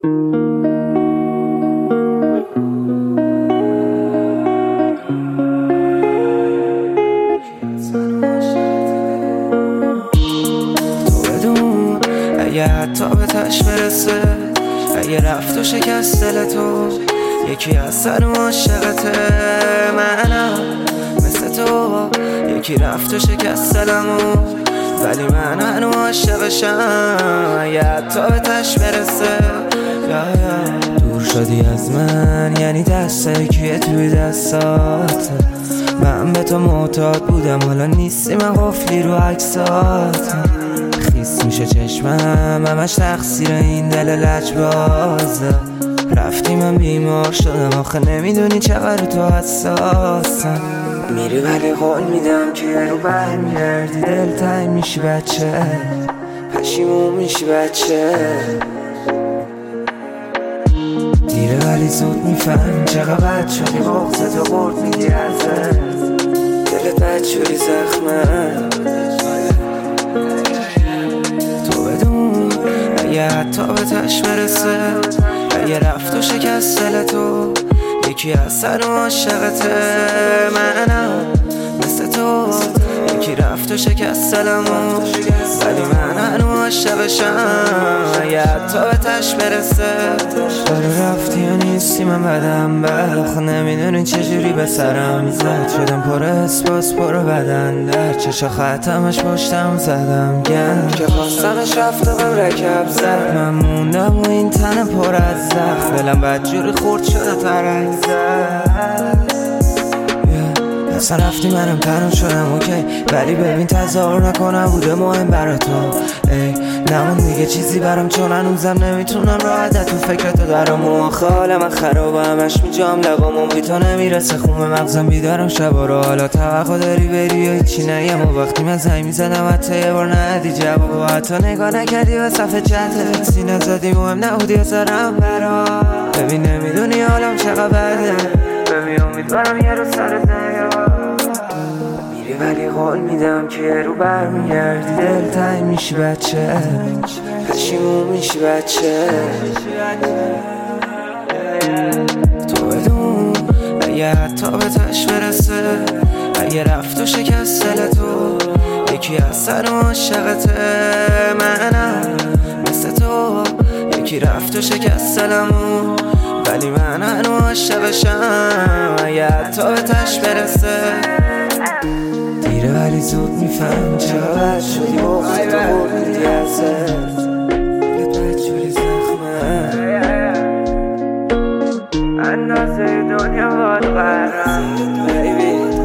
اگه حتی به تش برسه، اگه رفت و شکست دل تو، یکی از سر عاشقته. منم مثل تو، یکی رفت و شکست دلمو، ولی من هنو عاشقشم. اگه حتی به تش برسه، دور شدی از من یعنی دست کیه توی دستات. من به تو معتاد بودم، حالا نیستی، من قفلی رو عکسات. خیس میشه چشمم، همش تقصیر این دل لجبازه. رفتی من بیمار شدم، آخه نمیدونی چقدر تو حساسم. میری ولی قول میدم که رو برمیگردی، دلتنگ میشی بچه، پشیمون میشی بچه. دیره ولی زود میفهمی چقدر بد شدی، بغضت و قرد میدی ازت، دلت بد شدی زخمه. تو بدون اگه حتی به تش برسه، اگه رفت و شکست دل تو، یکی از سر عاشقته. منم مثل تو، یکی رفت و شکست دلمو، ولی من هنو عاشقشم. اگه حتی به تش برسه، داره رفتی و نیستی، من بدم بخ، نمیدونی چجوری به سرم زد. شدم پر اسپاس پر بدن در چشا خطمش پشتم زدم گن که خواستمش رفت و بهم رکب زد. من موندم و این تن پر از زخم، دلم بدجوری خورد شده ترک زد. اصلا رفتی منم تنم شدم اوکی، ولی ببین تظاهر نکنم بوده مهم برا تو. ای نمون دیگه چیزی برام، چون هنوزم نمیتونم راحت تو فکرتو درام. و آخه حال من خرابه، همش میجام لقامون بی تو نمیرسه خون به مغزم. بیدارم شبا رو، حالا توقع داری بری یا هیچی نگم. و وقتی من زنگ میزدم حتی یه بار ندی جواب، و حتی نگاه نکردی به صفحه چتت. سینه زدی مهم نبودی یا سرم برا. ببین نمیدونی حالم چقدر بده، ببین امیدوارم یه روز سرت نیاد. میری ولی قول میدم که رو برمیگردی، دلتنگ میشی بچه، پشیمون میشی بچه. تو بدون اگه حتی به تش برسه، اگه رفت و شکست دل تو، یکی از سر عاشقته. منم مثل تو، یکی رفت و شکست دلمو، ولی من هنو عاشقشم. اگه حتی به تش برسه، دیره ولی زود میفهم چقدر بد شدی، بغضت و قرد میدی ازت، دلت بدجوری زخمه. اندازه دنیا باد قرم